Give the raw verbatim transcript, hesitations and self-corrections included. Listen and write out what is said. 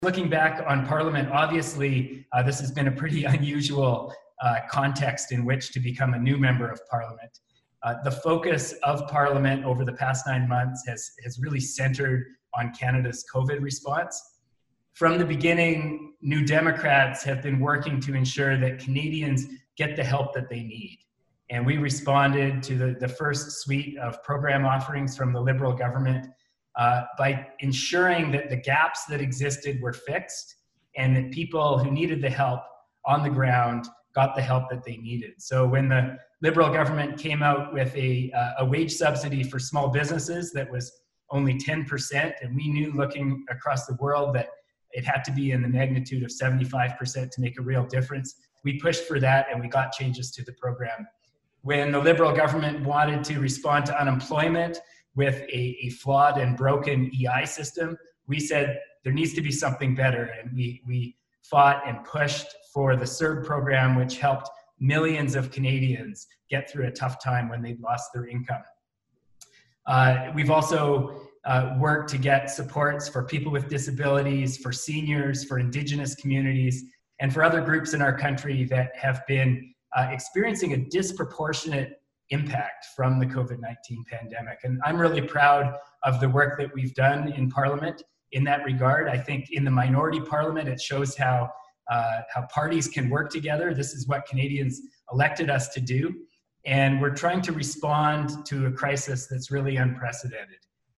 Looking back on Parliament, obviously, uh, this has been a pretty unusual uh, context in which to become a new member of Parliament. Uh, the focus of Parliament over the past nine months has, has really centered on Canada's COVID response. From the beginning, New Democrats have been working to ensure that Canadians get the help that they need. And we responded to the, the first suite of program offerings from the Liberal government uh, by ensuring that the gaps that existed were fixed and that people who needed the help on the ground got the help that they needed. So when the Liberal government came out with a, uh, a wage subsidy for small businesses that was only ten percent, and we knew looking across the world that it had to be in the magnitude of seventy-five percent to make a real difference, we pushed for that and we got changes to the program. When the Liberal government wanted to respond to unemployment with a, a flawed and broken E I system, we said there needs to be something better, and we, we fought and pushed for the C E R B program, which helped millions of Canadians get through a tough time when they'd lost their income. Uh, we've also uh, worked to get supports for people with disabilities, for seniors, for Indigenous communities, and for other groups in our country that have been uh, experiencing a disproportionate impact from the COVID nineteen pandemic. And I'm really proud of the work that we've done in Parliament in that regard. I think in the minority Parliament, it shows how, uh, how parties can work together. This is what Canadians elected us to do. And we're trying to respond to a crisis that's really unprecedented.